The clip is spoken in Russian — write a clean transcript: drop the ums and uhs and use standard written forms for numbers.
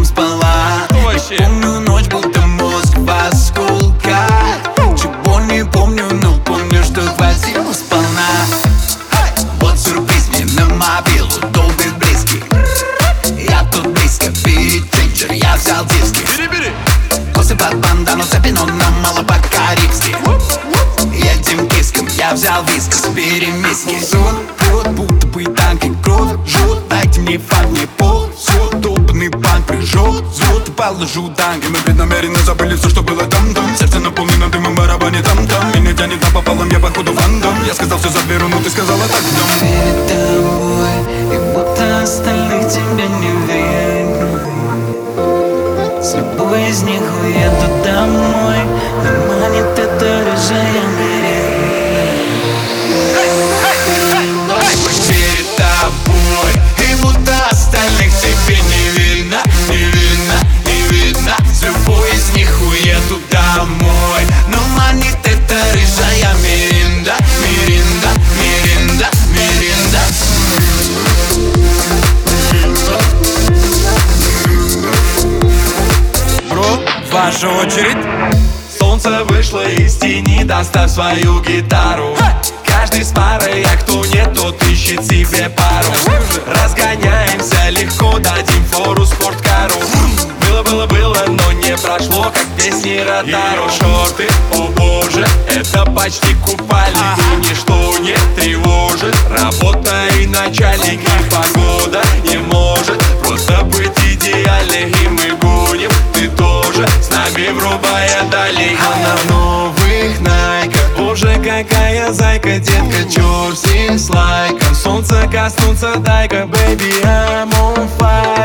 днем спала. Не помню ночь, будто мозг в осколках. Чего не помню, но помню, что хватило сполна. Вот сюрприз мне на мобилу, долбит близкий. Я тут близко, переченджер, я взял диски. Косы под бандану, цепино нам мало по-карибски. Едем киском, я взял вискос, перемиски. Сон пьет, будто бы танк и кровь жжет. Дайте мне фан, мне пол, все, долбанный банк прижет. Звук положу танк, и мы преднамеренно забыли все, что было там-там. Сердце наполнено дымом, барабане там-там. Меня тянет напополам, я походу фандом. Я сказал все заберу, но ты сказала так, дом. Перед тобой, и будто остальных тебя не видно. С любой из них уеду домой, но манит эта рыжая мерина. Перед тобой, и будто остальных тебе не видно, не видно, не видно. С любой из них уеду домой, но манит эта рыжая меринда, меринда, меринда, меринда. Бро, ваша очередь. Солнце вышло из тени, доставь свою гитару. Каждый с парой, а кто нет, тот ищет себе пару. Разгоняемся легко, дадим фору спорткару. Было, но не прошло, как песни Ротару. Шорты, о боже, это почти купальник. И ничто не тревожит, работа и начальник. И погода не может просто быть идеальной. И мы гоним, ты тоже, с нами врубая далее. Она в новых найках, боже, какая зайка, детка, черт с лайком. Солнце коснуться, дай-ка, baby, I'm on fire.